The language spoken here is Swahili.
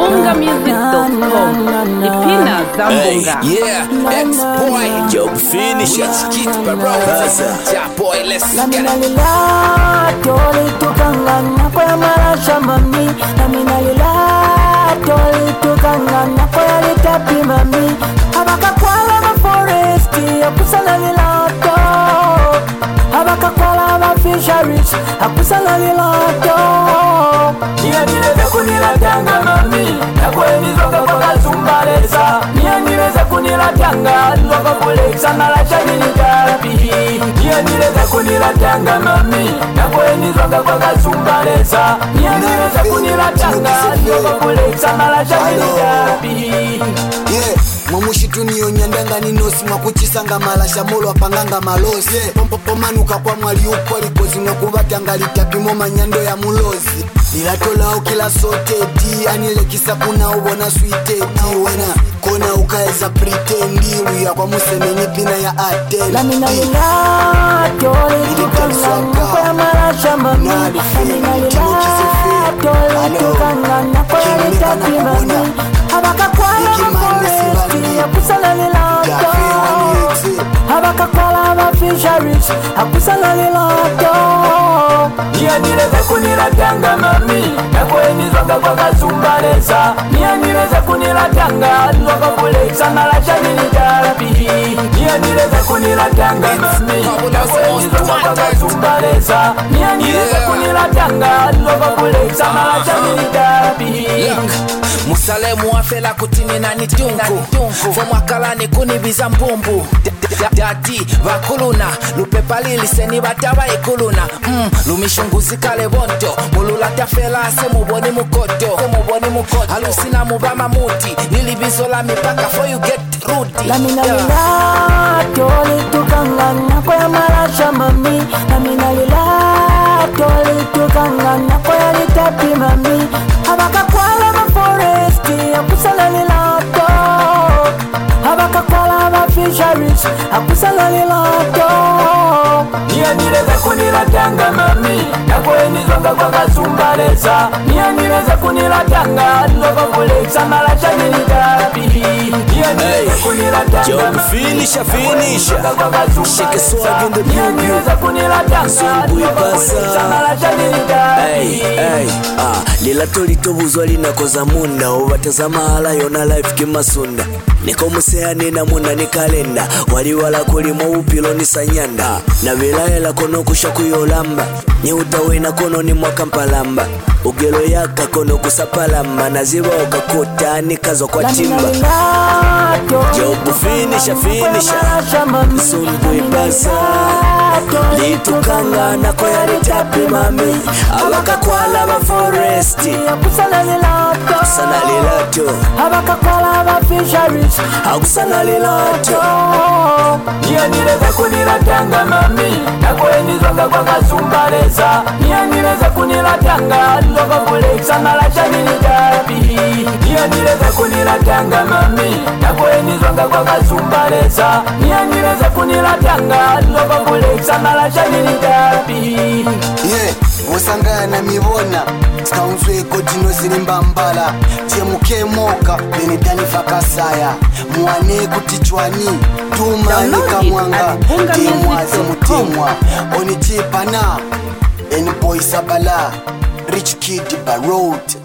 bungamusic.com. Ipina Zambunga. Yeah, ex-boy, Job finisher. Kid Barroza, ja boy, let's get it. Toli tukangana kwa marasha mami. Naminalila toli tukangana kwa litapi mami. Abaka kwala ma foresti akusala lilato. Abaka kwala ma fisheries akusala lilato. Nia nileza kunilatanga mami. Nakwe nizoga kwa kazumbaleza. Nia nileza kunilatanga. Nzoga kuleksa malasha nilitarapi. Nia nileza kunilatanga mami. Nakwe nizoga kwa kazumbaleza. Nia nileza kunilatanga. Nzoga kuleksa malasha nilitarapi. Yeah, mwamushitu niyo nyandanga ninosi mwakuchisanga malasha molo apanganga malosi. Pomanuka kwa mwali ukwa likozi mwakubatanga litapimo manyando ya mulozi. Nilatolao kila sote di anilekisa kuna ubona sweete di wena kona ukaeza pretendi uya kwa musemeni pina ya atel. Lamina lilato litukangana kwa marasha mami. Lamina lilato litukangana kwa litapi mami. Abaka kwala maforesti akusala lilato. Abaka kwala ma fisheries akusala lilato. Nia nileza kunilatanga mami. Nakwe nizoga kwa kazumbaleza. Nia nileza kunilatanga. Nzoga kuleksa malasha nilitarapi. Nia nileza kunilatanga mami. Nakwe nizoga kwa kazumbaleza. Nia nileza kunilatanga. Nzoga kuleksa malasha nilitarapi. Musalemu afela kutini na nitunku Fomwa kalani kunibiza mbumbu Dati vakuluna Lupepa liliseni bataba ikuluna Lumishunguzi kale bonto Mululata fela ase muboni mukoto Alusina mubama muti Nilibizo la mipaka for you get rudi. Lamina lilato litukangana kwa marasha mami. Lamina lilato litukangana kwa litapi mami. Abaka kwala ma foresti akusala lilato. Abaka kwala ma fisheries akusala lilato. Nia nileza kunilatanga mami. Nakwe nizonga kwa kazumbaleza. Nia nileza kunilatanga. Nzoga kuleksa malasha nilitarapi. Nia nileza kunilatanga Job finisher. Shake a swag in the blue. nileza kunilatanga. Zumbu ipasa. Kuleksa malasha nilitarapi. Lila tolitobuzwa linakoza munda obatazama hala yona life kimasunda Niko musea nina munda ni kalenda Wali wala kulimo upilo ni sanyanda Na vilaela kono kushaku yolamba Nyeutawena kono ni mwakampalamba Ugelo yaka kono kusapalamba Naziba okakota ni kazo kwa timba Job finisher Zumbu ipasa Litukangana kwa ya litapi mami Abaka kwala ma foresti akusala lilato. Akusana lilato Abaka kwala ma fisheries Akusana lilato Nia nileza kunilatanga mami. Nakwe nizoga kwa kazumbaleza. Nia nileza kunilatanga. Nzoga kuleksa malasha nilitarapi. Nia nileza kunilatanga mami. Nakwe nizoga kwa kazumbaleza. Nia nileza kunilatanga. Nzoga kuleksa malasha nilitarapi. Yeah, usangana na mibona Skaunzwe kodino zilimba mbala Jemuke moka, benidani fakasaya Mwane kutichwani, tumani kamwanga Temwazi mutemwa, onijipana Any boy sabala, Rich Kid Barroza.